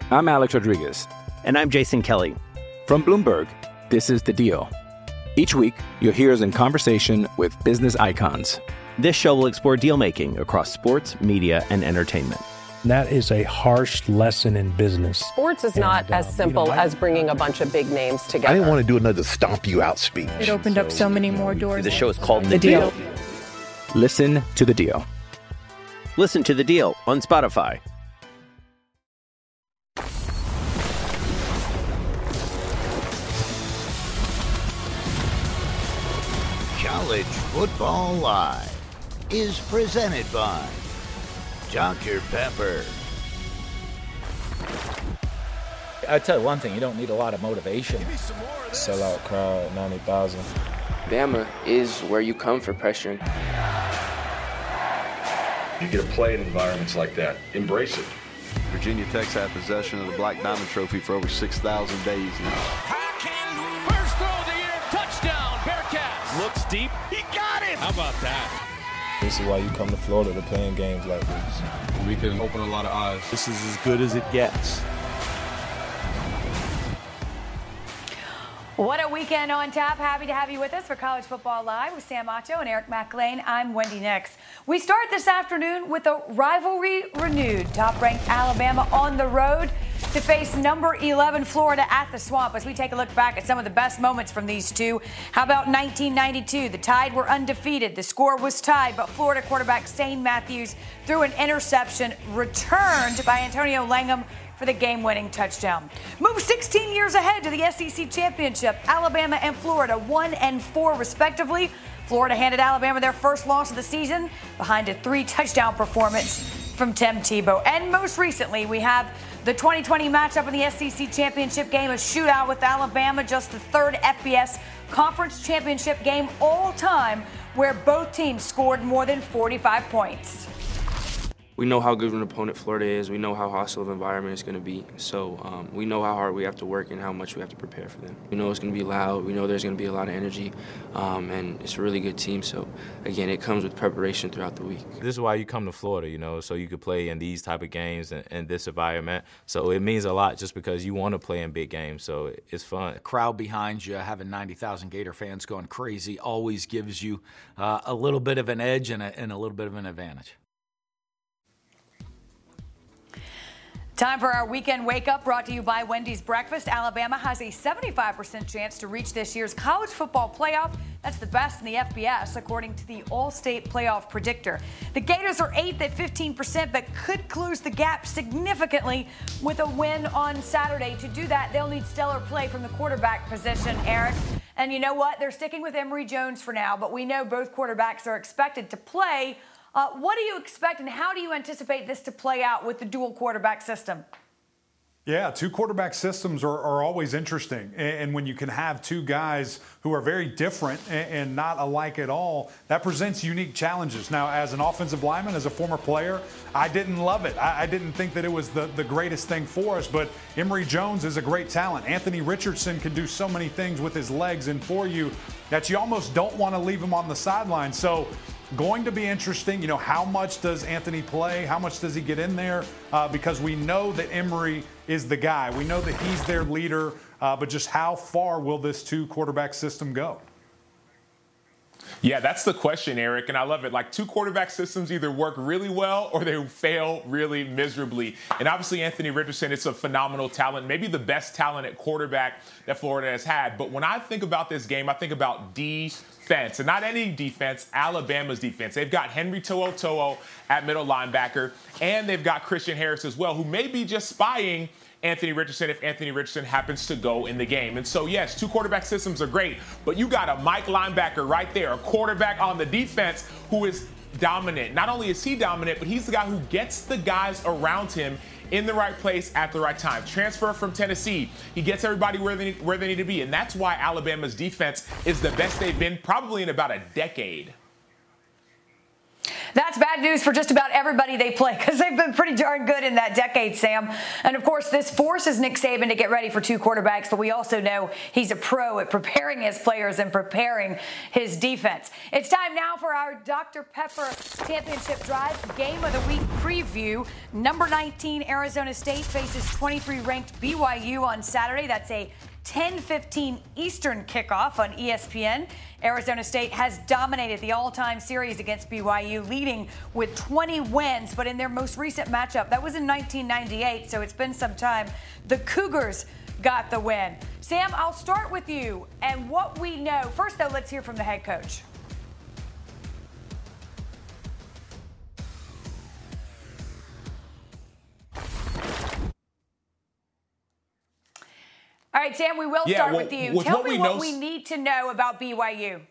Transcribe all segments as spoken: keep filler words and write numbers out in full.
I'm Alex Rodriguez. And I'm Jason Kelly. From Bloomberg, this is The Deal. Each week, you'll hear us in conversation with business icons. This show will explore deal-making across sports, media, and entertainment. That is a harsh lesson in business. Sports is not and, uh, as simple you know, I, as bringing a bunch of big names together. I didn't want to do another stomp you out speech. It opened so, up so many more doors. The show is called The, the deal. deal. Listen to The Deal. Listen to The Deal on Spotify. College Football Live is presented by Doctor Pepper. I tell you one thing, you don't need a lot of motivation. Sell out crowd, ninety thousand. Bama is where you come for pressure. You get to play in environments like that. Embrace it. Virginia Tech's had possession of the Black Diamond Trophy for over six thousand days now. First throw of the year, touchdown, Bearcats. Looks deep. He got it. How about that? This is why you come to Florida to play in games like this. We can open a lot of eyes. This is as good as it gets. What a weekend on tap. Happy to have you with us for College Football Live with Sam Acho and Eric McLean. I'm Wendy Nix. We start this afternoon with a rivalry renewed. Top-ranked Alabama on the road to face number eleven Florida at the Swamp as we take a look back at some of the best moments from these two. How about nineteen ninety-two? The Tide were undefeated. The score was tied, but Florida quarterback Shane Matthews threw an interception returned by Antonio Langham for the game-winning touchdown. Move sixteen years ahead to the S E C Championship. Alabama and Florida, one and four respectively. Florida handed Alabama their first loss of the season behind a three-touchdown performance from Tim Tebow. And most recently, we have the twenty twenty matchup in the S E C Championship game, a shootout with Alabama, just the third F B S Conference Championship game all time where both teams scored more than forty-five points. We know how good of an opponent Florida is. We know how hostile of an environment it's going to be. So um, we know how hard we have to work and how much we have to prepare for them. We know it's going to be loud. We know there's going to be a lot of energy. Um, and it's a really good team. So, again, it comes with preparation throughout the week. This is why you come to Florida, you know, so you could play in these type of games and, and this environment. So it means a lot just because you want to play in big games. So it's fun. The crowd behind you, having ninety thousand Gator fans going crazy, always gives you uh, a little bit of an edge and a, and a little bit of an advantage. Time for our weekend wake-up brought to you by Wendy's Breakfast. Alabama has a seventy-five percent chance to reach this year's college football playoff. That's the best in the F B S, according to the All-State Playoff Predictor. The Gators are eighth at fifteen percent, but could close the gap significantly with a win on Saturday. To do that, they'll need stellar play from the quarterback position, Eric. And you know what? They're sticking with Emory Jones for now, but we know both quarterbacks are expected to play. Uh, what do you expect and how do you anticipate this to play out with the dual quarterback system? Yeah, two quarterback systems are, are always interesting. And, and when you can have two guys who are very different and, and not alike at all, that presents unique challenges. Now, as an offensive lineman, as a former player, I didn't love it. I, I didn't think that it was the, the greatest thing for us, but Emory Jones is a great talent. Anthony Richardson can do so many things with his legs and for you that you almost don't want to leave him on the sideline. So, going to be interesting. You know, how much does Anthony play? How much does he get in there? Uh, because we know that Emory is the guy. We know that he's their leader, uh, but just how far will this two quarterback system go? Yeah, that's the question, Eric, and I love it. Like, two quarterback systems either work really well or they fail really miserably. And obviously, Anthony Richardson is a phenomenal talent, maybe the best talent at quarterback that Florida has had. But when I think about this game, I think about defense, and not any defense, Alabama's defense. They've got Henry To'o To'o at middle linebacker, and they've got Christian Harris as well, who may be just spying Anthony Richardson if Anthony Richardson happens to go in the game. And so, yes, two quarterback systems are great, but you got a Mike linebacker right there, a quarterback on the defense who is dominant. Not only is he dominant, but he's the guy who gets the guys around him in the right place at the right time. Transfer from Tennessee, he gets everybody where they, where they need to be. And that's why Alabama's defense is the best they've been probably in about a decade. That's bad news for just about everybody they play because they've been pretty darn good in that decade, Sam. And, of course, this forces Nick Saban to get ready for two quarterbacks, but we also know he's a pro at preparing his players and preparing his defense. It's time now for our Doctor Pepper Championship Drive Game of the Week preview. Number nineteen, Arizona State faces twenty-three ranked B Y U on Saturday. That's a ten fifteen Eastern kickoff on E S P N. Arizona State has dominated the all-time series against B Y U, leading with twenty wins. But in their most recent matchup, that was in nineteen ninety-eight, so it's been some time, the Cougars got the win. Sam, I'll start with you and what we know. First, though, let's hear from the head coach. All right, Sam, we will yeah, start well, with you. With Tell what me we what know, we need to know about B Y U.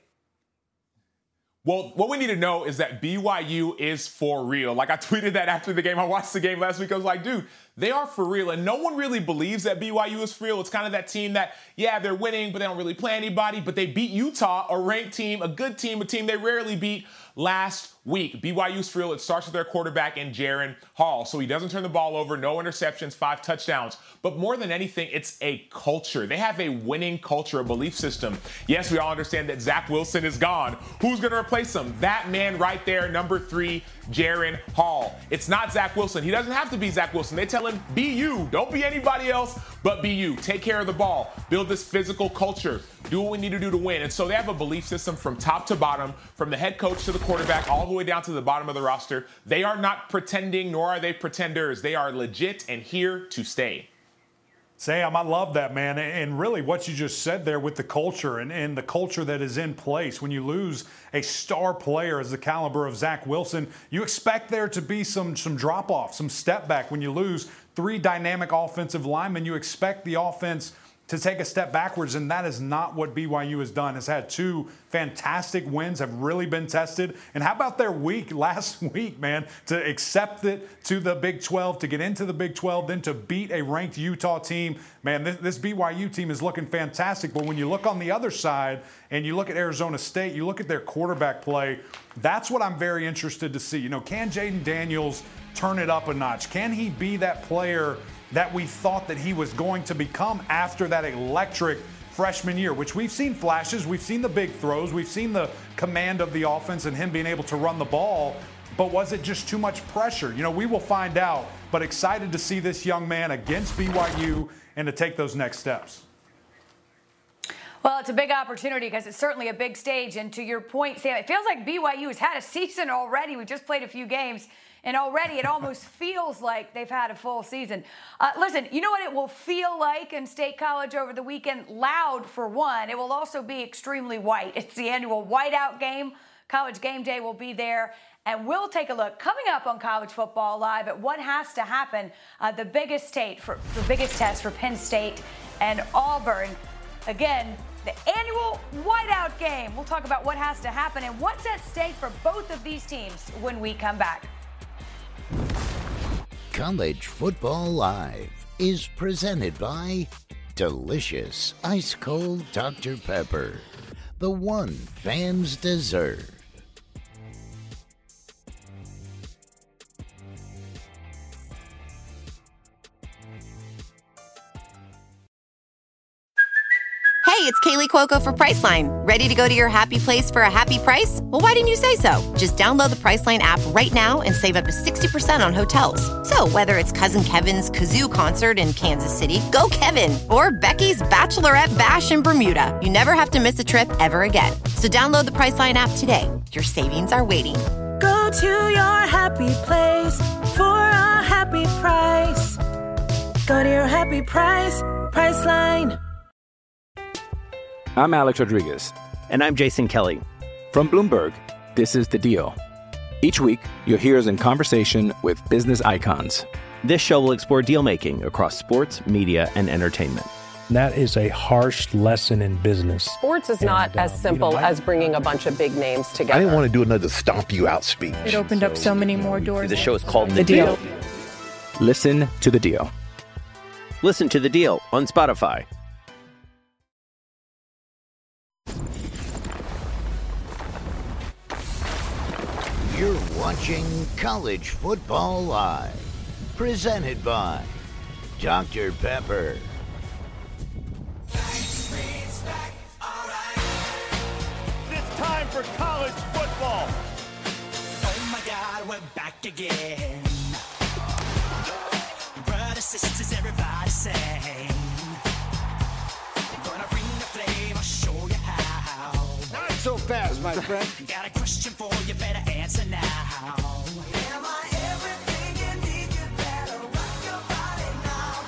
Well, what we need to know is that B Y U is for real. Like I tweeted that after the game. I watched the game last week. I was like, dude, they are for real. And no one really believes that B Y U is for real. It's kind of that team that, yeah, they're winning, but they don't really play anybody. But they beat Utah, a ranked team, a good team, a team they rarely beat last week. B Y U's for real. It starts with their quarterback in Jaren Hall. So he doesn't turn the ball over, no interceptions, five touchdowns. But more than anything, it's a culture. They have a winning culture, a belief system. Yes, we all understand that Zach Wilson is gone. Who's going to replace him? That man right there, number three, Jaren Hall. It's not Zach Wilson. He doesn't have to be Zach Wilson. They tell him, be you. Don't be anybody else, but be you. Take care of the ball. Build this physical culture. Do what we need to do to win. And so they have a belief system from top to bottom, from the head coach to the quarterback, all the way down to the bottom of the roster. They are not pretending, nor are they pretenders. They are legit and here to stay. Sam, I love that, man. And really what you just said there with the culture and, and the culture that is in place. When you lose a star player as the caliber of Zach Wilson, you expect there to be some, some drop-off, some step back. When you lose three dynamic offensive linemen, you expect the offense to take a step backwards, and that is not what B Y U has done. Has had two fantastic wins, have really been tested. And how about their week last week, man, to accept it to the Big twelve, to get into the Big twelve, then to beat a ranked Utah team. Man, this, this B Y U team is looking fantastic. But when you look on the other side and you look at Arizona State, you look at their quarterback play, that's what I'm very interested to see. You know, can Jaden Daniels turn it up a notch? Can he be that player that we thought that he was going to become after that electric freshman year, which we've seen flashes, we've seen the big throws, we've seen the command of the offense and him being able to run the ball, but was it just too much pressure? You know, we will find out, but excited to see this young man against B Y U and to take those next steps. Well, it's a big opportunity because it's certainly a big stage. And to your point, Sam, it feels like B Y U has had a season already. We just played a few games. And already it almost feels like they've had a full season. Uh, listen, you know what it will feel like in State College over the weekend? Loud, for one. It will also be extremely white. It's the annual whiteout game. College Game Day will be there. And we'll take a look coming up on College Football Live at what has to happen. Uh, the biggest state for the biggest test for Penn State and Auburn. Again, the annual whiteout game. We'll talk about what has to happen and what's at stake for both of these teams when we come back. College Football Live is presented by delicious ice cold Doctor Pepper, the one fans deserve. Hey, it's Kaylee Cuoco for Priceline. Ready to go to your happy place for a happy price? Well, why didn't you say so? Just download the Priceline app right now and save up to sixty percent on hotels. So whether it's Cousin Kevin's Kazoo Concert in Kansas City, go Kevin, or Becky's Bachelorette Bash in Bermuda, you never have to miss a trip ever again. So download the Priceline app today. Your savings are waiting. Go to your happy place for a happy price. Go to your happy price, Priceline. I'm Alex Rodriguez. And I'm Jason Kelly. From Bloomberg, this is The Deal. Each week, you'll hear us in conversation with business icons. This show will explore deal-making across sports, media, and entertainment. That is a harsh lesson in business. Sports is not and, uh, as simple you know, I, as bringing a bunch of big names together. I didn't want to do another stomp you out speech. It opened so, up so many more doors. The show is called The, the deal. deal. Listen to The Deal. Listen to The Deal on Spotify. You're watching watching College Football Live, presented by Doctor Pepper. It's time for college football. Oh my God, we're back again. Brothers, sisters, everybody sing. Gonna bring the flame, I'll show you how. Not so fast, my friend. Got a question for you, better answer now. Am I everything you need? You better rock your body now.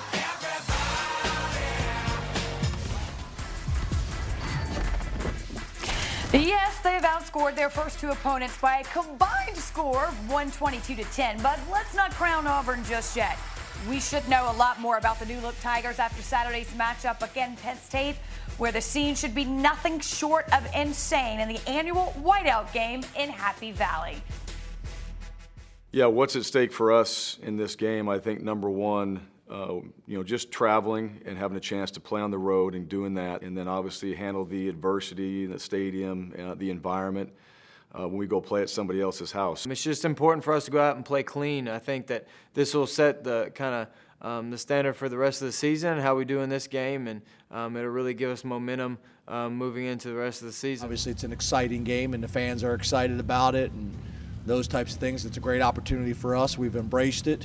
Everybody. Yes, they've outscored their first two opponents by a combined score of one twenty-two to ten, but let's not crown Auburn just yet. We should know a lot more about the new look Tigers after Saturday's matchup against Penn State, where the scene should be nothing short of insane in the annual whiteout game in Happy Valley. Yeah, what's at stake for us in this game? I think number one, uh, you know, just traveling and having a chance to play on the road and doing that, and then obviously handle the adversity in the stadium, uh, the environment. Uh, when we go play at somebody else's house. It's just important for us to go out and play clean. I think that this will set the kind of um, the standard for the rest of the season, how we do in this game, and um, it'll really give us momentum um, moving into the rest of the season. Obviously, it's an exciting game, and the fans are excited about it, and those types of things. It's a great opportunity for us. We've embraced it.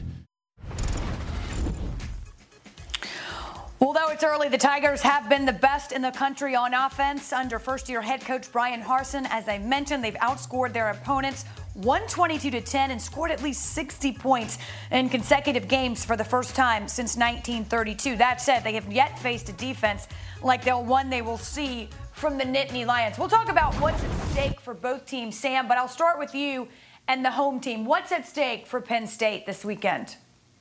Although it's early, the Tigers have been the best in the country on offense under first-year head coach Bryan Harsin. As I mentioned, they've outscored their opponents one twenty-two to ten and scored at least sixty points in consecutive games for the first time since nineteen thirty-two. That said, they have yet faced a defense like the one they will see from the Nittany Lions. We'll talk about what's at stake for both teams, Sam, but I'll start with you and the home team. What's at stake for Penn State this weekend?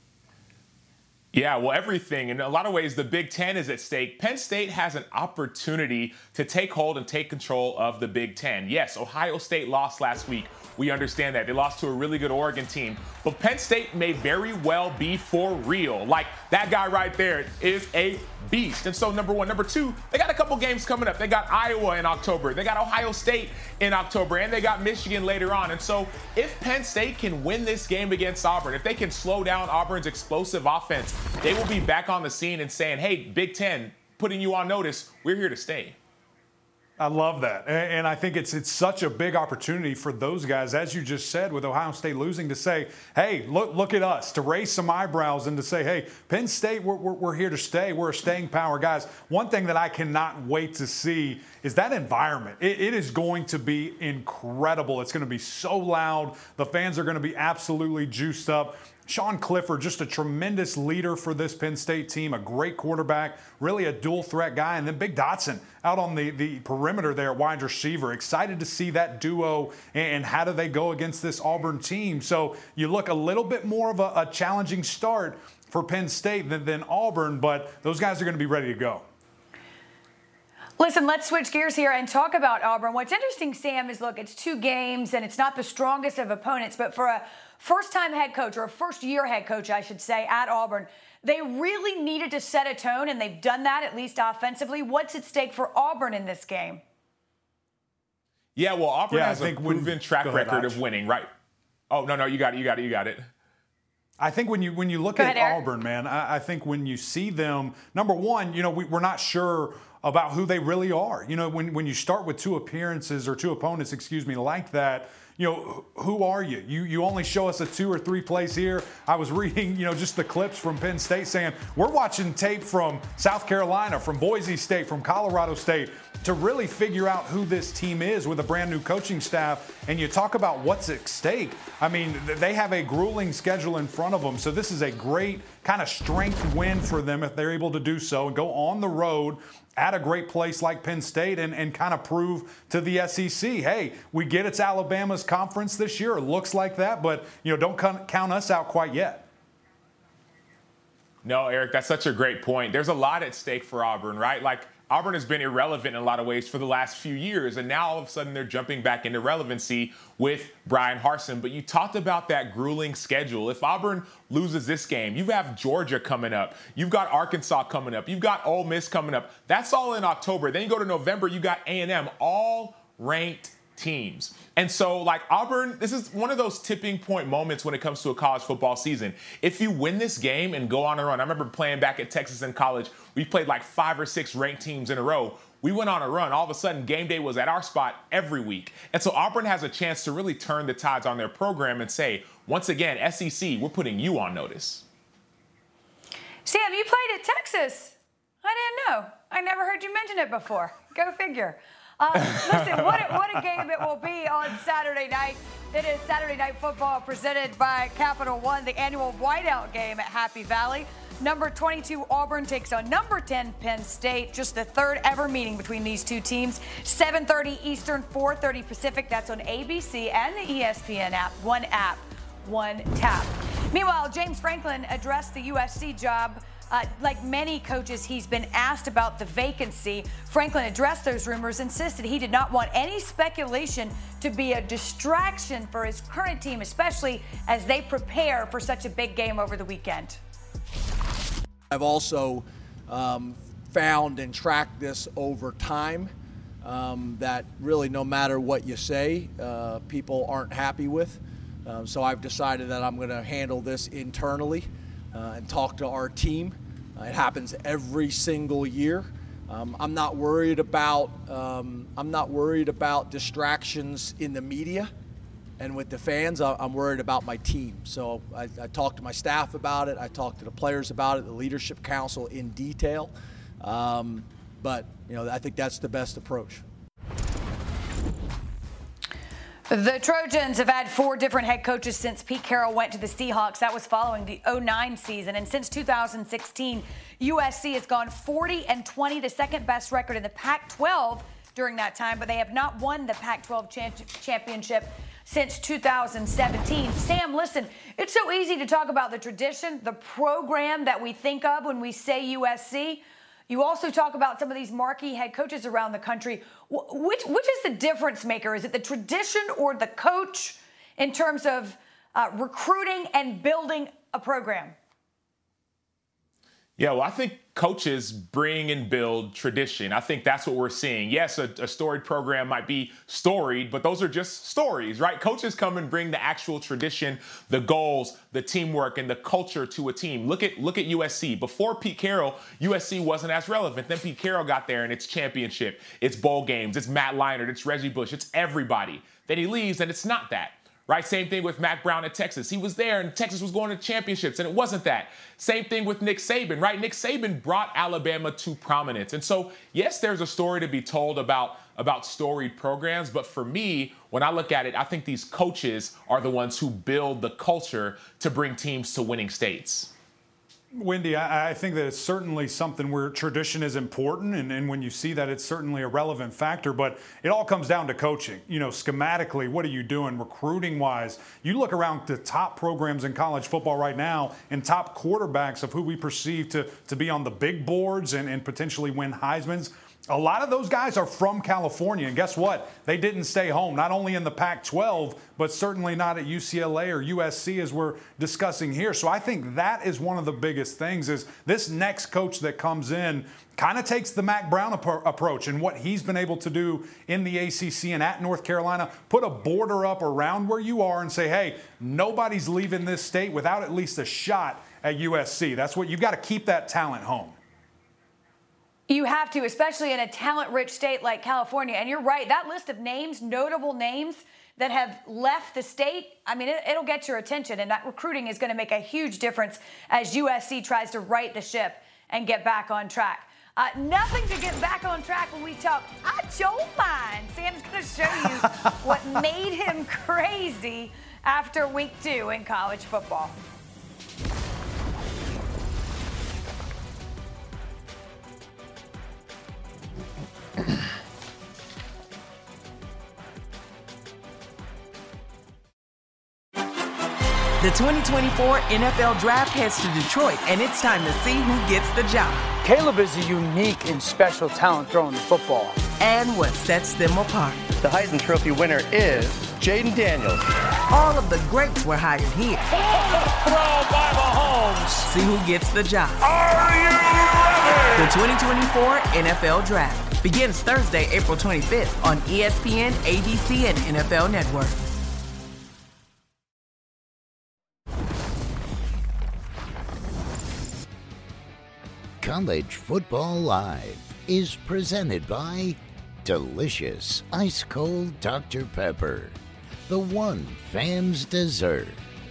Yeah, well, everything. In a lot of ways, the Big Ten is at stake. Penn State has an opportunity to take hold and take control of the Big Ten. Yes, Ohio State lost last week. We understand that. They lost to a really good Oregon team. But Penn State may very well be for real. Like, that guy right there is a beast. And so, number one. Number two, they got a couple games coming up. They got Iowa in October. They got Ohio State in October. And they got Michigan later on. And so, if Penn State can win this game against Auburn, if they can slow down Auburn's explosive offense, they will be back on the scene and saying, hey, Big Ten, putting you on notice, we're here to stay. I love that. And I think it's it's such a big opportunity for those guys, as you just said, with Ohio State losing, to say, hey, look look at us, to raise some eyebrows and to say, hey, Penn State, we're, we're, we're here to stay. We're a staying power. Guys, one thing that I cannot wait to see is that environment. It, it is going to be incredible. It's going to be so loud. The fans are going to be absolutely juiced up. Sean Clifford, just a tremendous leader for this Penn State team, a great quarterback, really a dual threat guy. And then Big Dotson out on the, the perimeter there at wide receiver. Excited to see that duo and how do they go against this Auburn team. So you look a little bit more of a, a challenging start for Penn State than, than Auburn, but those guys are going to be ready to go. Listen, let's switch gears here and talk about Auburn. What's interesting, Sam, is look, it's two games and it's not the strongest of opponents, but for a first-time head coach, or a first-year head coach, I should say, at Auburn, they really needed to set a tone, and they've done that, at least offensively. What's at stake for Auburn in this game? Yeah, well, Auburn yeah, has a proven when, track ahead, record Arch. of winning, right? Oh, no, no, you got it, you got it, you got it. I think when you when you look Go at ahead, Auburn, man, I, I think when you see them, number one, you know, we, we're not sure about who they really are. You know, when, when you start with two appearances or two opponents, excuse me, like that, you know, who are you? You you only show us a two or three plays here. I was reading, you know, just the clips from Penn State saying, we're watching tape from South Carolina, from Boise State, from Colorado State to really figure out who this team is with a brand new coaching staff. And you talk about what's at stake. I mean, they have a grueling schedule in front of them. So this is a great kind of strength win for them if they're able to do so and go on the road at a great place like Penn State and, and kind of prove to the S E C, hey, we get it's Alabama's conference this year. It looks like that, but, you know, don't count us out quite yet. No, Eric, that's such a great point. There's a lot at stake for Auburn, right? Like, Auburn has been irrelevant in a lot of ways for the last few years, and now all of a sudden they're jumping back into relevancy with Bryan Harsin. But you talked about that grueling schedule. If Auburn loses this game, you have Georgia coming up. You've got Arkansas coming up. You've got Ole Miss coming up. That's all in October. Then you go to November, you got A and M, all ranked teams. And so, like, Auburn, this is one of those tipping point moments when it comes to a college football season. If you win this game and go on a run, I remember playing back at Texas in college, we played like five or six ranked teams in a row. We went on a run. All of a sudden, game day was at our spot every week. And so Auburn has a chance to really turn the tides on their program and say, once again, S E C, we're putting you on notice. Sam, you played at Texas. I didn't know. I never heard you mention it before. Go figure. Uh, listen, what a, what a game it will be on Saturday night. It is Saturday Night Football presented by Capital One, the annual whiteout game at Happy Valley. Number twenty-two Auburn takes on number ten Penn State. Just the third ever meeting between these two teams. seven thirty Eastern, four thirty Pacific. That's on A B C and the E S P N app. One app, one tap. Meanwhile, James Franklin addressed the U S C job. Uh, like many coaches, he's been asked about the vacancy. Franklin addressed those rumors, insisted he did not want any speculation to be a distraction for his current team, especially as they prepare for such a big game over the weekend. I've also um, found and tracked this over time, um, that really no matter what you say, uh, people aren't happy with. Um, so I've decided that I'm going to handle this internally uh, and talk to our team. Uh, it happens every single year. Um, I'm not worried about um, I'm not worried about distractions in the media and with the fans. I'm worried about my team. So I, I talked to my staff about it. I talked to the players about it, the leadership council in detail. Um, but you know, I think that's the best approach. The Trojans have had four different head coaches since Pete Carroll went to the Seahawks. That was following the oh nine season. And since two thousand sixteen, U S C has gone forty and twenty, the second best record in the Pac twelve during that time, but they have not won the Pac twelve championship since two thousand seventeen. Sam, listen, it's so easy to talk about the tradition, the program that we think of when we say U S C. You also talk about some of these marquee head coaches around the country. Which, which is the difference maker? Is it the tradition or the coach in terms of uh, recruiting and building a program? Yeah, well, I think coaches bring and build tradition. I think that's what we're seeing. Yes, a, a storied program might be storied, but those are just stories, right? Coaches come and bring the actual tradition, the goals, the teamwork, and the culture to a team. Look at look at U S C. Before Pete Carroll, U S C wasn't as relevant. Then Pete Carroll got there, and it's championship, it's bowl games, it's Matt Leinart, it's Reggie Bush, it's everybody. Then he leaves, and it's not that. Right? Same thing with Mack Brown at Texas. He was there and Texas was going to championships and it wasn't that. Same thing with Nick Saban, right? Nick Saban brought Alabama to prominence. And so, yes, there's a story to be told about, about storied programs. But for me, when I look at it, I think these coaches are the ones who build the culture to bring teams to winning states. Wendy, I, I think that it's certainly something where tradition is important, and, and when you see that, it's certainly a relevant factor, but it all comes down to coaching. You know, schematically, what are you doing recruiting-wise? You look around the top programs in college football right now and top quarterbacks of who we perceive to, to be on the big boards and, and potentially win Heismans. A lot of those guys are from California, and guess what? They didn't stay home, not only in the Pac twelve, but certainly not at U C L A or U S C as we're discussing here. So I think that is one of the biggest things is this next coach that comes in kind of takes the Mack Brown ap- approach and what he's been able to do in the A C C and at North Carolina, put a border up around where you are and say, hey, nobody's leaving this state without at least a shot at U S C. That's what you've got to keep that talent home. You have to, especially in a talent-rich state like California. And you're right, that list of names, notable names that have left the state, I mean, it, it'll get your attention. And that recruiting is going to make a huge difference as U S C tries to right the ship and get back on track. Uh, nothing to get back on track when we talk I don't mind. Sam's going to show you what made him crazy after week two in college football. The twenty twenty-four N F L Draft heads to Detroit, and it's time to see who gets the job. Caleb is a unique and special talent throwing the football. And what sets them apart. The Heisman Trophy winner is Jaden Daniels. All of the greats were hired here. Throw by Mahomes. See who gets the job. Are you ready? The twenty twenty-four N F L Draft. Begins Thursday, April twenty-fifth on E S P N, A B C, and N F L Network. College Football Live is presented by delicious ice-cold Doctor Pepper, the one fans deserve.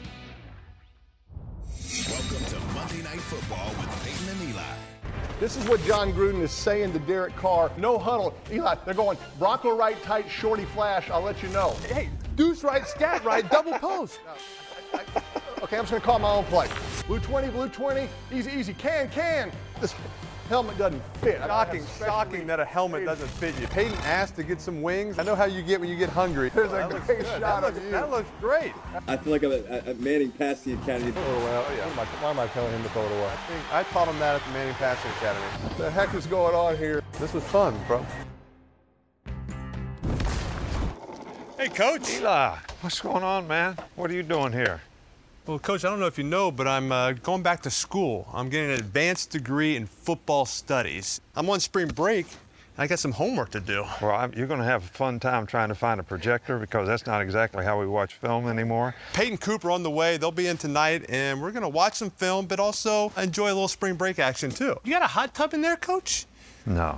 Welcome to Monday Night Football with Peyton and Eli. This is what John Gruden is saying to Derek Carr. No huddle. Eli, they're going Bronco right tight, shorty flash. I'll let you know. Hey, deuce right, scat right, double post. I, I, okay, I'm just going to call my own play. Blue twenty, blue twenty, easy, easy. Can, can. This helmet doesn't fit. Shocking, shocking that a helmet doesn't fit you. Peyton asked to get some wings. I know how you get when you get hungry. There's a great shot of you. That looks great. I feel like I'm at, at Manning Passing Academy. Throw it away. Oh, yeah. Why, am I, why am I telling him to throw it away? I think I taught him that at the Manning Passing Academy. What the heck is going on here? This was fun, bro. Hey, Coach. Eli, what's going on, man? What are you doing here? Well, Coach, I don't know if you know, but I'm uh, going back to school. I'm getting an advanced degree in football studies. I'm on spring break. I got some homework to do. Well, I'm, you're going to have a fun time trying to find a projector because that's not exactly how we watch film anymore. Peyton Cooper on the way. They'll be in tonight, and we're going to watch some film, but also enjoy a little spring break action, too. You got a hot tub in there, Coach? No.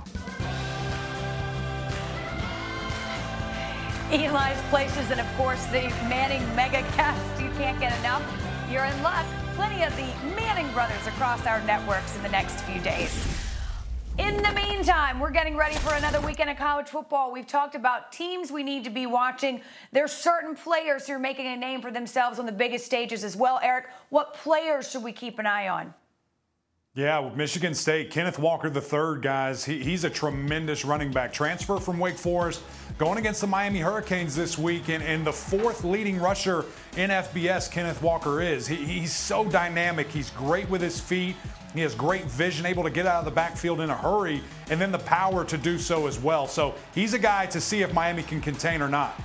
Eli's Places, and of course the Manning Mega Cast. You can't get enough. You're in luck. Plenty of the Manning brothers across our networks in the next few days. In the meantime, we're getting ready for another weekend of college football. We've talked about teams we need to be watching. There's certain players who are making a name for themselves on the biggest stages as well. Eric, what players should we keep an eye on? Yeah, Michigan State, Kenneth Walker the third, guys. He, he's a tremendous running back. Transfer from Wake Forest, going against the Miami Hurricanes this week, and, and the fourth leading rusher in F B S, Kenneth Walker is. He, he's so dynamic. He's great with his feet. He has great vision, able to get out of the backfield in a hurry, and then the power to do so as well. So he's a guy to see if Miami can contain or not.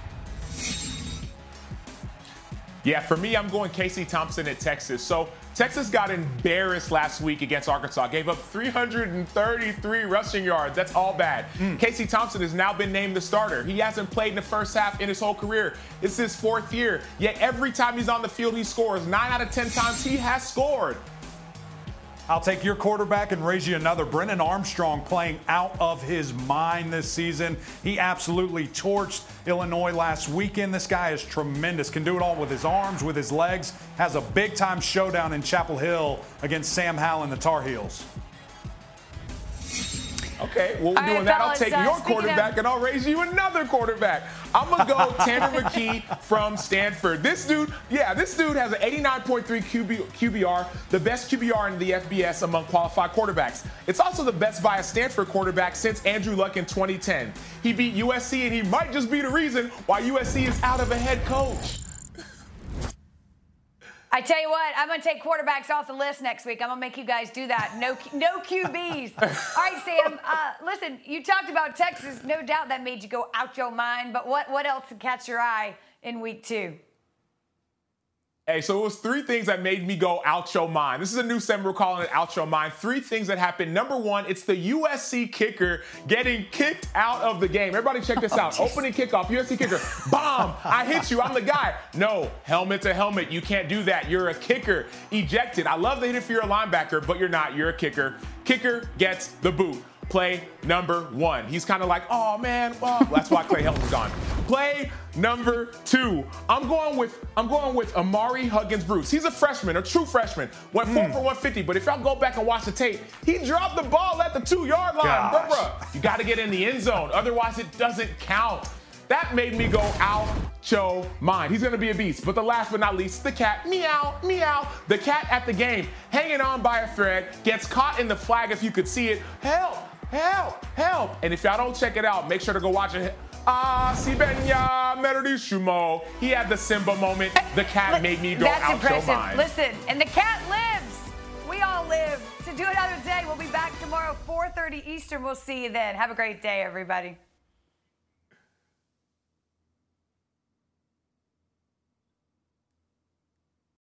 Yeah, for me, I'm going Casey Thompson at Texas. So Texas got embarrassed last week against Arkansas, gave up three hundred thirty-three rushing yards. That's all bad. Mm. Casey Thompson has now been named the starter. He hasn't played in the first half in his whole career. It's his fourth year. Yet every time he's on the field, he scores. Nine out of ten times he has scored. I'll take your quarterback and raise you another. Brennan Armstrong playing out of his mind this season. He absolutely torched Illinois last weekend. This guy is tremendous. Can do it all with his arms, with his legs. Has a big-time showdown in Chapel Hill against Sam Howell and the Tar Heels. Okay, well, we're doing that. I'll take your quarterback and I'll raise you another quarterback. I'm going to go Tanner McKee from Stanford. This dude, yeah, this dude has an eighty-nine point three Q B R, the best Q B R in the F B S among qualified quarterbacks. It's also the best by a Stanford quarterback since Andrew Luck in twenty ten. He beat U S C, and he might just be the reason why U S C is out of a head coach. I tell you what, I'm going to take quarterbacks off the list next week. I'm going to make you guys do that. No no Q Bs. All right, Sam, uh, listen, you talked about Texas. No doubt that made you go out your mind. But what, what else to catch your eye in week two? Hey, so it was three things that made me go out your mind. This is a new segment, we're calling it Out Your Mind. Three things that happened. Number one, it's the U S C kicker getting kicked out of the game. Everybody check this out. Oh, opening kickoff, U S C kicker. Bomb! I hit you. I'm the guy. No, helmet to helmet. You can't do that. You're a kicker. Ejected. I love the hit if you're a linebacker, but you're not. You're a kicker. Kicker gets the boot. Play number one. He's kind of like, oh, man, well, that's why Clay Helton's gone. Play number two. I'm going with I'm going with Amari Huggins-Bruce. He's a freshman, a true freshman. Went four mm. for one fifty, but if y'all go back and watch the tape, he dropped the ball at the two-yard line. Bruh, bruh. You got to get in the end zone. Otherwise, it doesn't count. That made me go out your mind. He's going to be a beast. But the last but not least, the cat, meow, meow. The cat at the game, hanging on by a thread, gets caught in the flag if you could see it. Help, help, help. And if y'all don't check it out, make sure to go watch it. Ah, si benya meridishumo. He had the Simba moment. The cat L- made me go That's out impressive. your mind. Listen, and the cat lives. We all live. To do another day, we'll be back tomorrow, four thirty Eastern. We'll see you then. Have a great day, everybody.